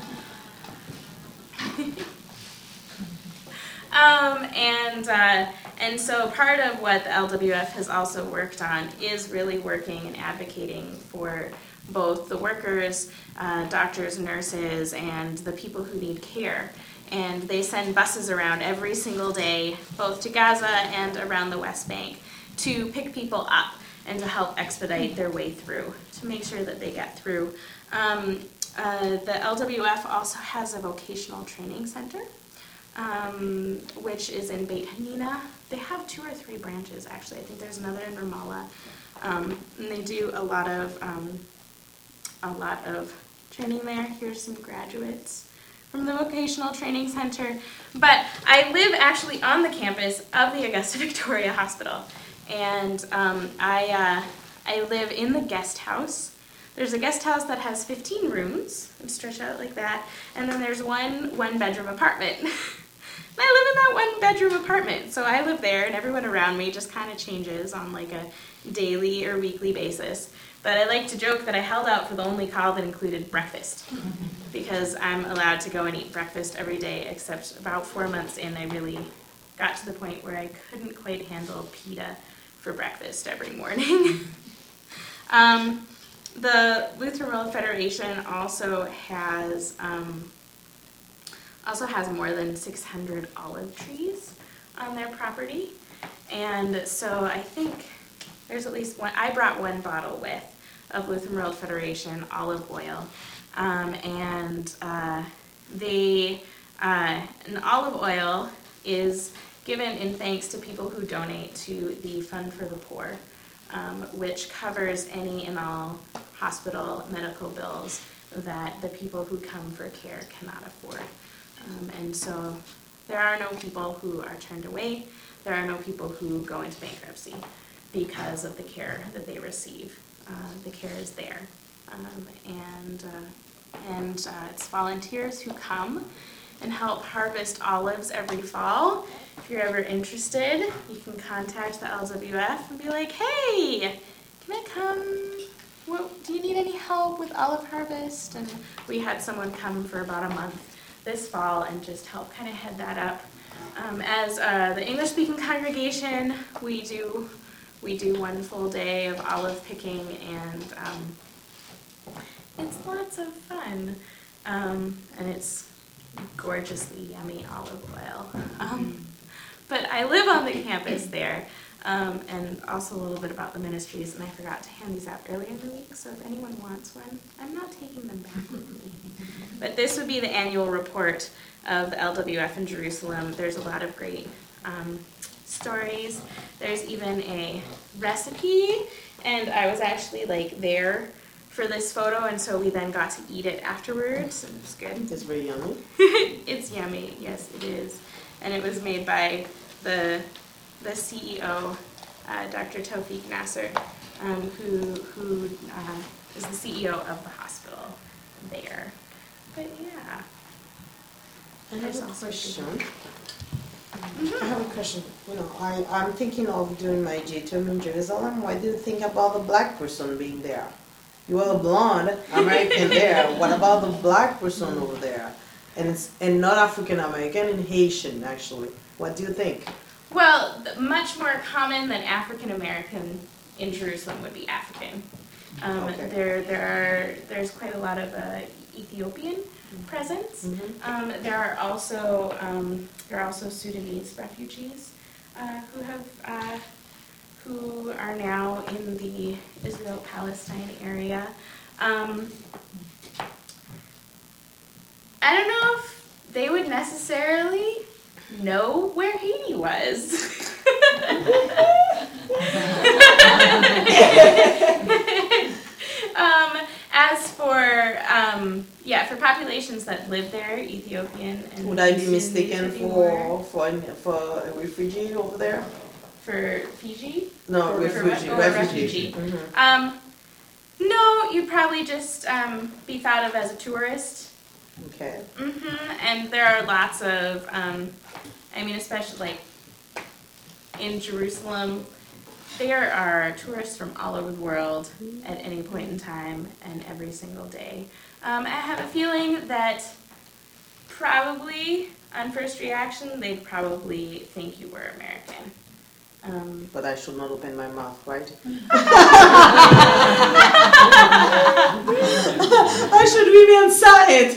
um, and, uh, and so part of what the L W F has also worked on is really working and advocating for both the workers, uh, doctors, nurses, and the people who need care. And they send buses around every single day, both to Gaza and around the West Bank, to pick people up and to help expedite their way through, to make sure that they get through. Um, uh, the L W F also has a vocational training center, um, which is in Beit Hanina. They have two or three branches, actually. I think there's another in Ramallah. Um, and they do a lot of um, a lot of training there. Here's some graduates from the Vocational Training Center. But I live actually on the campus of the Augusta Victoria Hospital. And um, I, uh, I live in the guest house. There's a guest house that has fifteen rooms, and stretch out like that, and then there's one one-bedroom apartment. And I live in that one-bedroom apartment, so I live there, and everyone around me just kind of changes on like a daily or weekly basis. But I like to joke that I held out for the only call that included breakfast, because I'm allowed to go and eat breakfast every day, except about four months in, I really got to the point where I couldn't quite handle pita for breakfast every morning. um, the Lutheran World Federation also has um, also has more than six hundred olive trees on their property, and so I think there's at least one. I brought one bottle with of Lutheran World Federation olive oil, um, and uh, they uh, an olive oil is given in thanks to people who donate to the Fund for the Poor, um, which covers any and all hospital medical bills that the people who come for care cannot afford. Um, and so there are no people who are turned away. There are no people who go into bankruptcy because of the care that they receive. Uh, the care is there. Um, and uh, and uh, it's volunteers who come and help harvest olives every fall. If you're ever interested, you can contact the L W F and be like, hey, can I come? What, do you need any help with olive harvest? And we had someone come for about a month this fall and just help kind of head that up. Um, as uh, the English-speaking congregation, we do we do one full day of olive picking, and um, it's lots of fun. Um, and it's gorgeously yummy olive oil. Um, but I live on the campus there, um, and also a little bit about the ministries, and I forgot to hand these out earlier in the week, so if anyone wants one, I'm not taking them back with me. But this would be the annual report of the L W F in Jerusalem. There's a lot of great um, stories. There's even a recipe, and I was actually like there for this photo, and so we then got to eat it afterwards, and it was good. It's very yummy. It's yummy, yes it is. And it was made by the the C E O, uh, Doctor Tawfiq Nasser, um, who, who uh, is the C E O of the hospital there. But yeah. I There's have a also question. Mm-hmm. I have a question. You know, I, I'm thinking of doing my J term in Jerusalem. Why do you think about the black person being there? You are a blonde American there. What about the black person over there? And it's and not African American and Haitian actually. What do you think? Well, th- much more common than African American in Jerusalem would be African. Um, Okay. There, there are there's quite a lot of uh, Ethiopian presence. Mm-hmm. Um, there are also um, there are also Sudanese refugees uh, who have uh, who are now in the Israel-Palestine area. Um, I don't know if they would necessarily know where Haiti was. um, as for, um, yeah, for populations that live there, Ethiopian and Would I be Sudanese mistaken would be more. for, for, for a refugee over there? For Fiji? No, For- refugee, for- or refugee. refugee. Mhm. Um, no, you'd probably just um, be thought of as a tourist. Okay. hmm And there are lots of, um, I mean, especially like in Jerusalem, there are tourists from all over the world at any point in time and every single day. Um, I have a feeling that probably, on first reaction, they'd probably think you were American. Um, But I should not open my mouth, right? I should remain silent.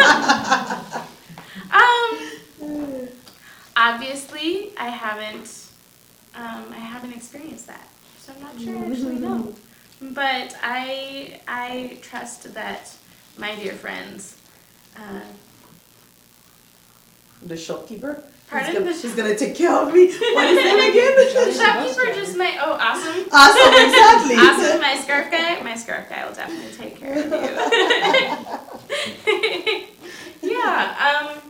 um, obviously, I haven't, um, I haven't experienced that, so I'm not sure I actually know. But I, I trust that my dear friends. Uh, The shopkeeper? Pardon? She's gonna, she's gonna take care of me. What is that the again? shopkeeper just might. Oh, awesome. Awesome, exactly. Awesome, my scarf guy. My scarf guy will definitely take care of you. yeah. Um.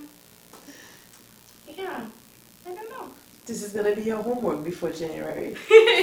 Yeah. I don't know. This is gonna be your homework before January.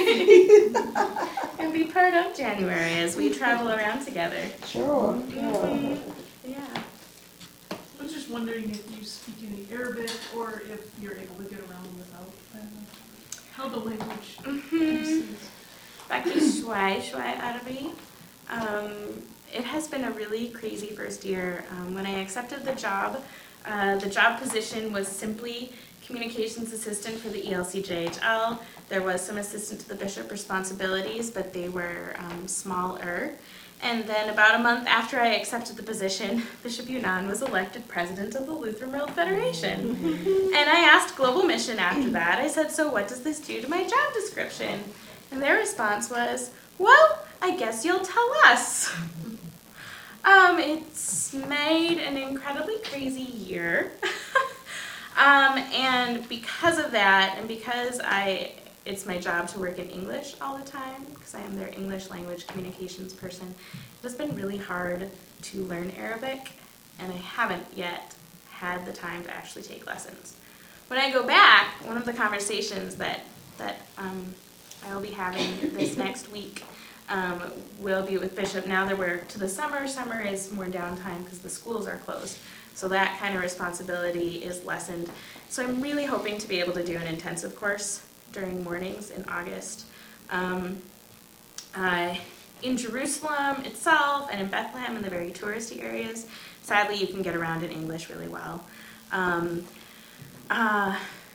And be part of January as we travel around together. Sure. Mhm. Yeah. I was just wondering if you speak any Arabic or if you're able to get around without uh, how the language Mhm. uses. باقي شوي شوي عربي. Um, it has been a really crazy first year. Um, when I accepted the job, uh, the job position was simply communications assistant for the E L C J H L. There was some assistant to the bishop responsibilities, but they were um, smaller. And then about a month after I accepted the position, Bishop Yunan was elected president of the Lutheran World Federation. And I asked Global Mission after that, I said, so what does this do to my job description? And their response was, well, I guess you'll tell us. Um, it's made an incredibly crazy year. um, and because of that, and because I, it's my job to work in English all the time, because I am their English language communications person, it has been really hard to learn Arabic, and I haven't yet had the time to actually take lessons. When I go back, one of the conversations that, that um, I will be having this next week um, will be with Bishop. Now that we're to the summer, summer is more downtime because the schools are closed. So that kind of responsibility is lessened. So I'm really hoping to be able to do an intensive course during mornings in August. Um, uh, in Jerusalem itself and in Bethlehem in the very touristy areas, sadly you can get around in English really well. Um, uh,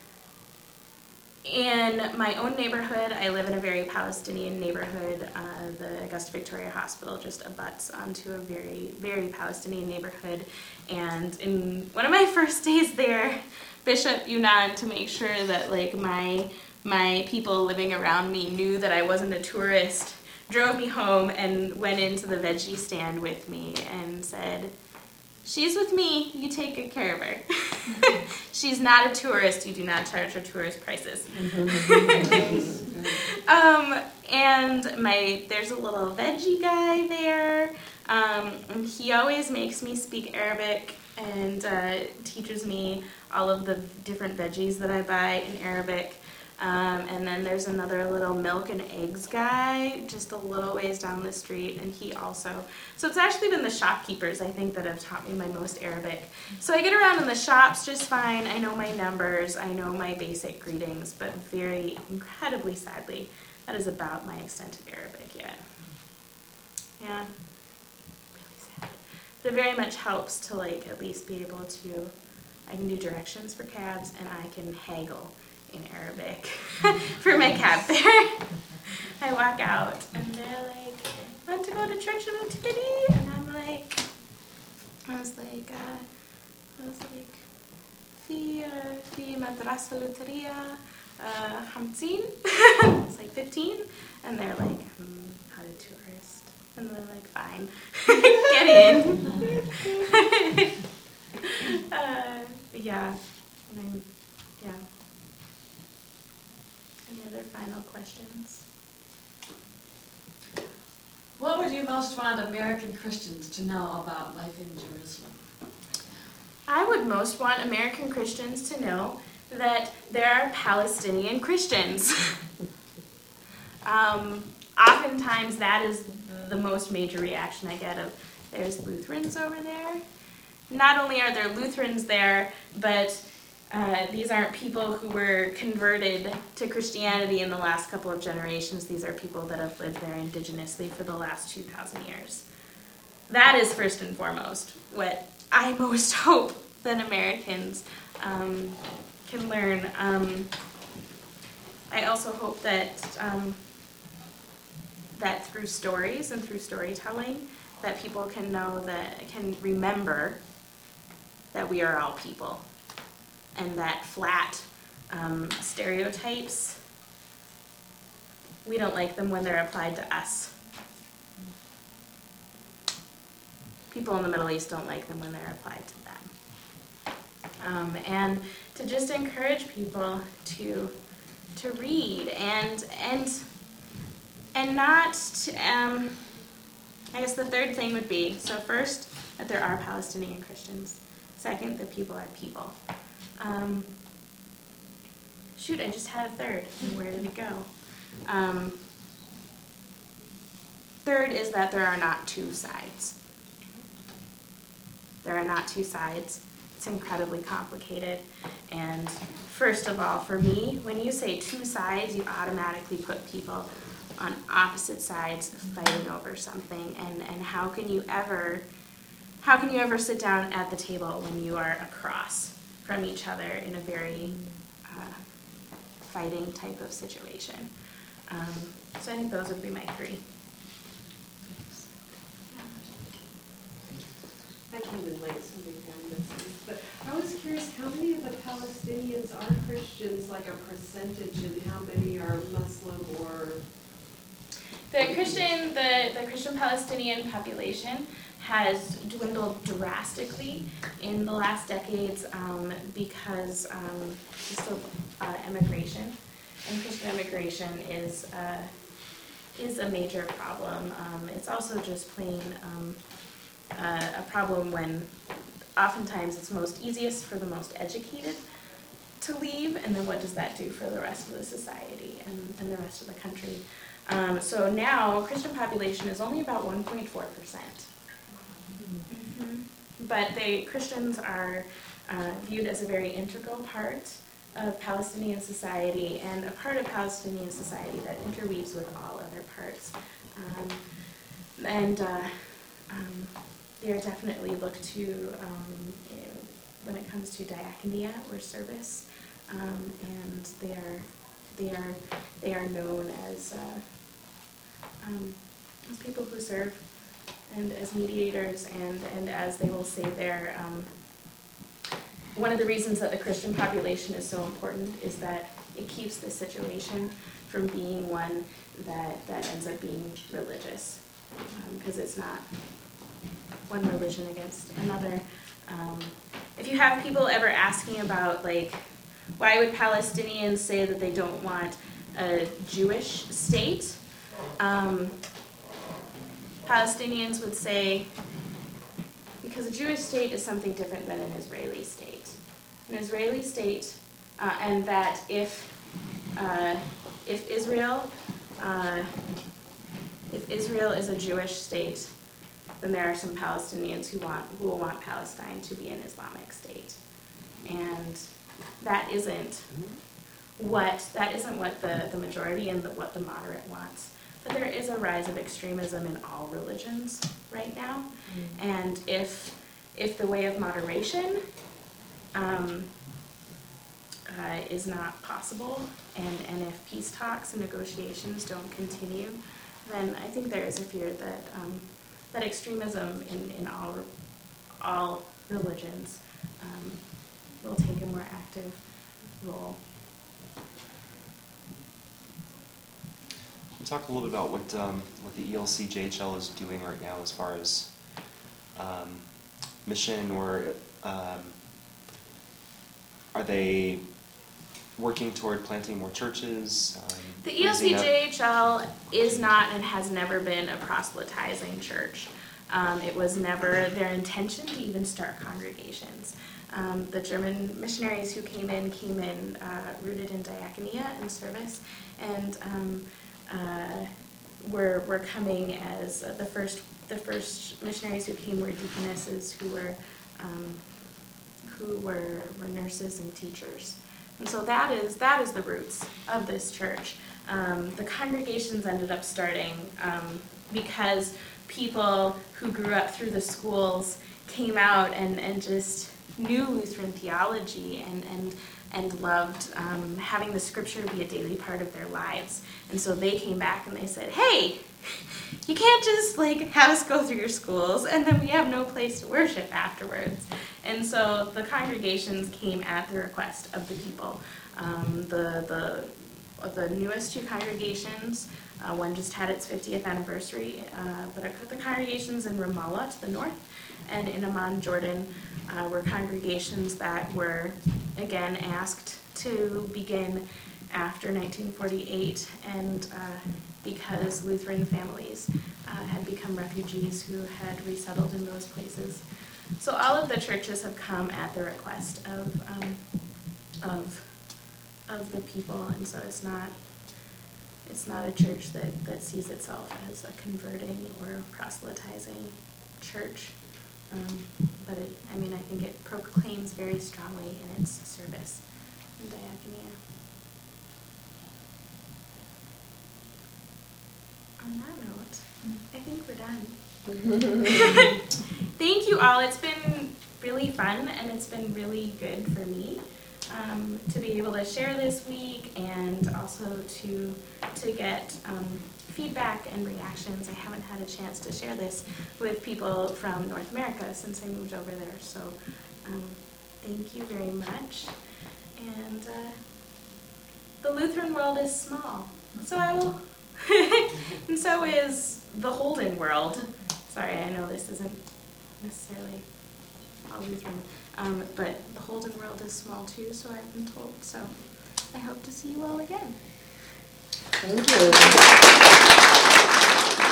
In my own neighborhood, I live in a very Palestinian neighborhood. Uh, the Augusta Victoria Hospital just abuts onto a very, very Palestinian neighborhood. And in one of my first days there, Bishop Yunan, to make sure that like my my people living around me knew that I wasn't a tourist, drove me home and went into the veggie stand with me and said, she's with me, you take good care of her. She's not a tourist, you do not charge her tourist prices. um, and my there's a little veggie guy there. Um, and he always makes me speak Arabic and uh, teaches me all of the different veggies that I buy in Arabic. Um, and then there's another little milk and eggs guy just a little ways down the street, and he also, so it's actually been the shopkeepers, I think, that have taught me my most Arabic. So I get around in the shops just fine, I know my numbers, I know my basic greetings, but very incredibly sadly, that is about my extent of Arabic yet. Yeah, really sad. But it very much helps to like at least be able to, I can do directions for cabs and I can haggle in Arabic for my cab fare. I walk out and they're like, want to go to Church of Nativity? And I'm like, I was like, uh, I was like, في في مدرسة لوترية uh, Hamzin. It's like fifteen, and they're like, hmm, how to tourist, and they're like, fine, get in. uh, yeah, and I'm, yeah. Any other final questions? What would you most want American Christians to know about life in Jerusalem? I would most want American Christians to know that there are Palestinian Christians. um, oftentimes that is the most major reaction I get of, there's Lutherans over there. Not only are there Lutherans there, but uh, these aren't people who were converted to Christianity in the last couple of generations. These are people that have lived there indigenously for the last two thousand years. That is first and foremost what I most hope that Americans um, can learn. Um, I also hope that um, that through stories and through storytelling, that people can know that, can remember that we are all people, and that flat um, stereotypes, we don't like them when they're applied to us. People in the Middle East don't like them when they're applied to them. Um, and to just encourage people to to read and and and not to, um, I guess the third thing would be, so first, that there are Palestinian Christians. Second, that people are people. Um, shoot, I just had a third. Where did it go? Um, third is that there are not two sides. There are not two sides. It's incredibly complicated. And first of all, for me, when you say two sides, you automatically put people on opposite sides fighting over something. And, and how can you ever, how can you ever sit down at the table when you are across from each other in a very uh, fighting type of situation? Um, so I think those would be my three. I came in late, so maybe I missed this, but I was curious, how many of the Palestinians are Christians, like a percentage, and how many are Muslim or? The Christian, the, the Christian Palestinian population has dwindled drastically in the last decades um, because um, just of uh, immigration, and Christian immigration is uh, is a major problem. Um, it's also just plain um, Uh, a problem when oftentimes it's most easiest for the most educated to leave, and then what does that do for the rest of the society and, and the rest of the country? Um, so now Christian population is only about one point four percent. Mm-hmm. But they, Christians are uh, viewed as a very integral part of Palestinian society and a part of Palestinian society that interweaves with all other parts. Um, and uh, um, They are definitely looked to um, you know, when it comes to diakonia or service, um, and they are they are they are known as uh, um, as people who serve, and as mediators, and and as they will say there. Um, one of the reasons that the Christian population is so important is that it keeps the situation from being one that that ends up being religious, because um, it's not one religion against another. Um, if you have people ever asking about, like, why would Palestinians say that they don't want a Jewish state, um, Palestinians would say, because a Jewish state is something different than an Israeli state. An Israeli state, uh, and that if uh, if Israel uh, if Israel is a Jewish state, then there are some Palestinians who want who will want Palestine to be an Islamic state, and that isn't what that isn't what the, the majority and the, what the moderate wants. But there is a rise of extremism in all religions right now, mm-hmm. and if if the way of moderation um, uh, is not possible, and and if peace talks and negotiations don't continue, then I think there is a fear that. Um, that extremism in, in all all religions um, will take a more active role. you talk a little bit about what um, what the E L C J H L is doing right now as far as um, mission, or um, are they working toward planting more churches? Um, The E L C raising up- J H L is not and has never been a proselytizing church. Um, it was never their intention to even start congregations. Um, the German missionaries who came in came in uh, rooted in diaconia and service, and um, uh, were were coming as uh, the first the first missionaries who came were deaconesses who were um, who were were nurses and teachers. And so that is that is the roots of this church. Um, the congregations ended up starting um, because people who grew up through the schools came out and, and just knew Lutheran theology and and and loved um, having the scripture be a daily part of their lives. And so they came back and they said, hey, you can't just like have us go through your schools and then we have no place to worship afterwards. And so the congregations came at the request of the people. Um, the the the newest two congregations, uh, one just had its fiftieth anniversary, uh, but the congregations in Ramallah to the north and in Amman, Jordan, uh, were congregations that were again asked to begin after nineteen forty-eight, and uh, because Lutheran families uh, had become refugees who had resettled in those places. So all of the churches have come at the request of um, of of the people, and so it's not it's not a church that, that sees itself as a converting or proselytizing church. Um, but it, I mean, I think it proclaims very strongly in its service in diaconia. On that note, I think we're done. Thank you all. It's been really fun, and it's been really good for me um, to be able to share this week, and also to to get um, feedback and reactions. I haven't had a chance to share this with people from North America since I moved over there. So um, thank you very much. And uh, the Lutheran world is small, so I will. And so is the Holden world. Sorry, I know this isn't necessarily all Lutheran, um, but the Holden world is small too, so I've been told. So I hope to see you all again. Thank you.